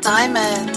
Diamond.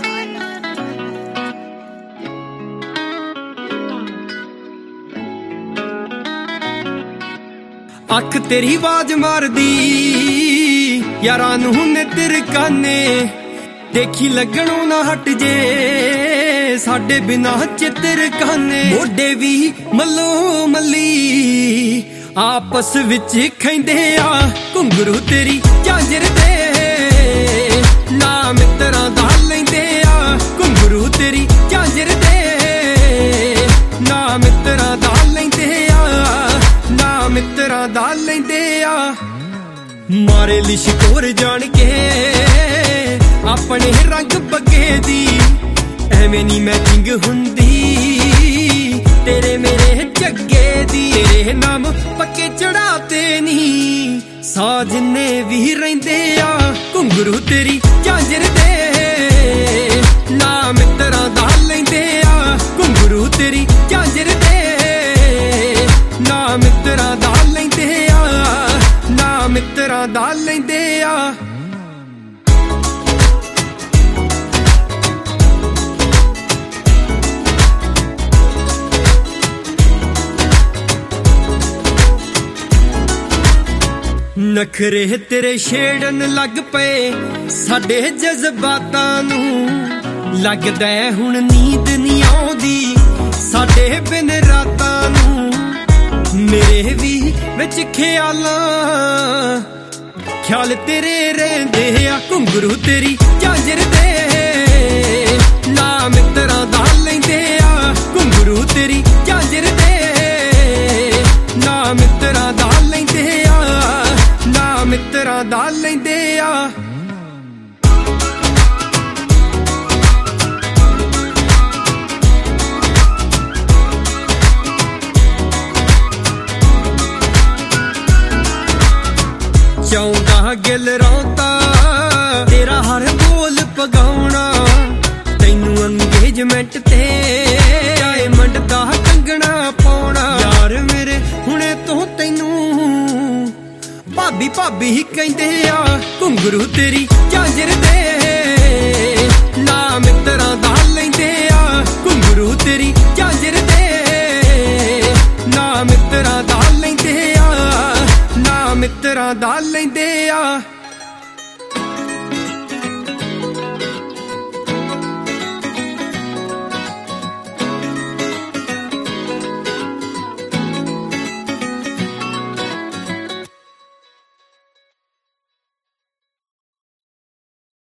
अख तेरी आवाज मारदी यारां नूं ने तिरकाने देखी लगणों ना हट जे साडे बिना चित्र काने मोढे भी मल्लो मल्ली आपस विच खैंदे आ घुंघरू तेरी झांजर दे ना मित्रां दा लैंदे आ घुंघरू तेरी झांजर दे ना मित्रां दा लैंदे आ ना मित्रां दा लैंदे आ मारे लिशकोर जान के अपने रंग बगे दी एवें नी मैचिंग हुंदी तेरे मेरे जग्गे दी तेरे नाम पक्के चढ़ाते नी साजने भी रहिंदे आ घुंघरू तेरी झांजर दे ना मित्रां दा लैंदे आ घुंघरू तेरी झांजर दे ना मित्रां दा लैंदे आ ना मित्रां दा लैंदे आ नखरे तेरे छेड़न लग पे साडे जज्बातां नूं लगदा है हुण नींद नहीं आउंदी साडे बिन रातां नूं मेरे भी विच ख्याल तेरे रहिंदे आ घुंघरू तेरी झांजर दे ना मित्रां दा लैंदे आ घुंघरू तेरी झांजर दे ना मित्रां दा लैंदे आ ना मित्रां दा लैंदे आ चाहुंदा गिल रौंदा तेरा हर बोल पगाउणा तैनू अंगेजमेंट ते डायमंड दा कंगना पाउणा यार मेरे हुणे तो तैनू भाभी भाभी ही कहंदे आ घुंघरू तेरी झांजर दे ना मित्रां दा लैंदे आ घुंघरू तेरी झांजर दे ना मित्रां दा लैंदे आ ना मित्रां दा लैंदे आ